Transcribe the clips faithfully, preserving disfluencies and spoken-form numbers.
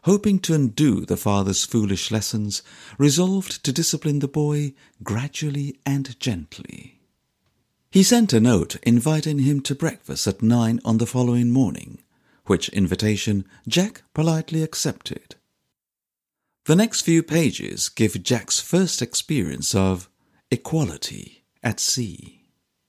hoping to undo the father's foolish lessons, resolved to discipline the boy gradually and gently. He sent a note inviting him to breakfast at nine on the following morning, which invitation Jack politely accepted. The next few pages give Jack's first experience of equality at sea.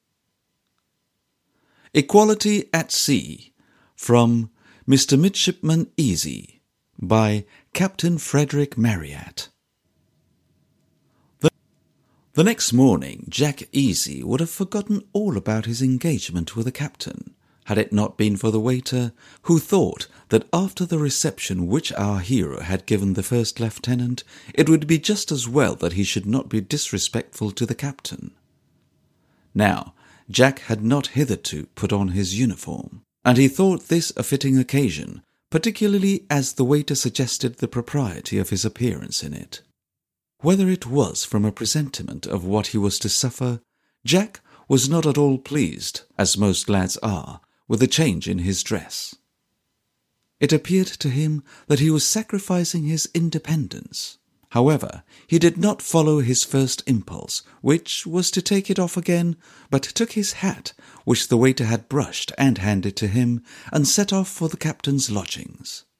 Equality at Sea, from Mister Midshipman Easy, by Captain Frederick Marryat. The, the next morning Jack Easy would have forgotten all about his engagement with the captain, had it not been for the waiter, who thought that after the reception which our hero had given the first lieutenant, it would be just as well that he should not be disrespectful to the captain. Now, Jack had not hitherto put on his uniform, and he thought this a fitting occasion, particularly as the waiter suggested the propriety of his appearance in it. Whether it was from a presentiment of what he was to suffer, Jack was not at all pleased, as most lads are, with the change in his dress. It appeared to him that he was sacrificing his independence. However, he did not follow his first impulse, which was to take it off again, but took his hat, which the waiter had brushed and handed to him, and set off for the captain's lodgings.